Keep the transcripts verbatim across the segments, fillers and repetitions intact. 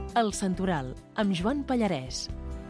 El Santoral, amb Joan Pallarès.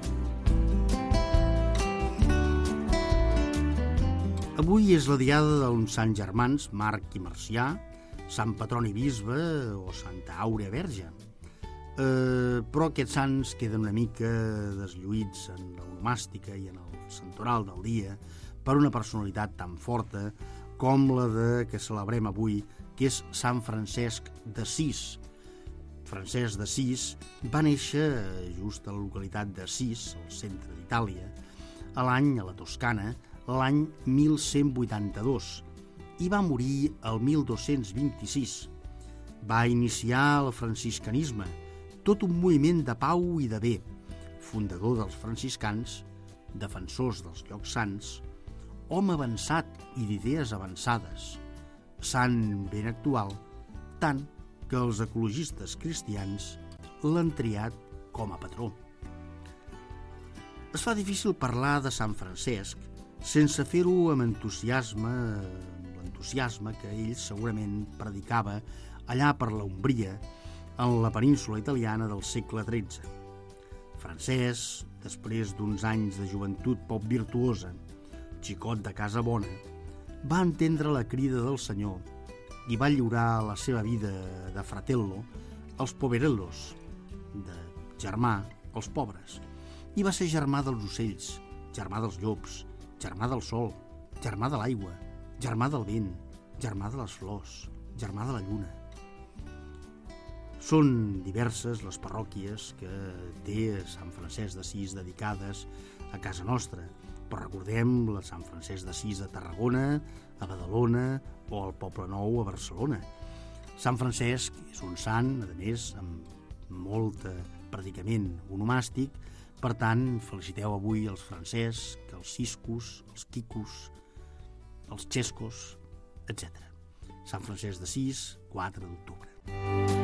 Avui és la diada d'uns sants germans, Marc i Marcià, Sant Petroni Bisbe o Santa Àurea Verge. Eh, però aquests sants queden una mica deslluïts en l'onomàstica i en el santoral del dia per una personalitat tan forta com la de que celebrem avui, que és Sant Francesc d'Assís. Francesc d'Assís va néixer just a la localitat d'Assís, al centre d'Itàlia, a l'any, a la Toscana, l'any mil cent vuitanta-dos, i va morir el mil dos-cents vint-i-sis. Va iniciar el franciscanisme, tot un moviment de pau i de bé, fundador dels franciscans, defensors dels llocs sants, home avançat i d'idees avançades, sant ben actual, tant que els ecologistes cristians l'han triat com a patró. Es fa difícil parlar de Sant Francesc sense fer-ho amb entusiasme, l'entusiasme que ell segurament predicava allà per la Umbria, en la península italiana del segle tretze. Francesc, després d'uns anys de joventut poc virtuosa, xicot de casa bona, va entendre la crida del Senyor i va lliurar la seva vida de fratello als poverellos, de germà als pobres, i va ser germà dels ocells, germà dels llops, germà del sol, germà de l'aigua, germà del vent, germà de les flors, germà de la lluna. Són diverses les parròquies que té Sant Francesc d'Assís dedicades a casa nostra, però recordem la Sant Francesc d'Assís a Tarragona, a Badalona o al Poble Nou a Barcelona. Sant Francesc és un sant, a més, amb molt predicament onomàstic, per tant, feliciteu avui els Francesc, els Ciscos, els Quicos, els Xescos, etcètera. Sant Francesc d'Assís, quatre d'octubre.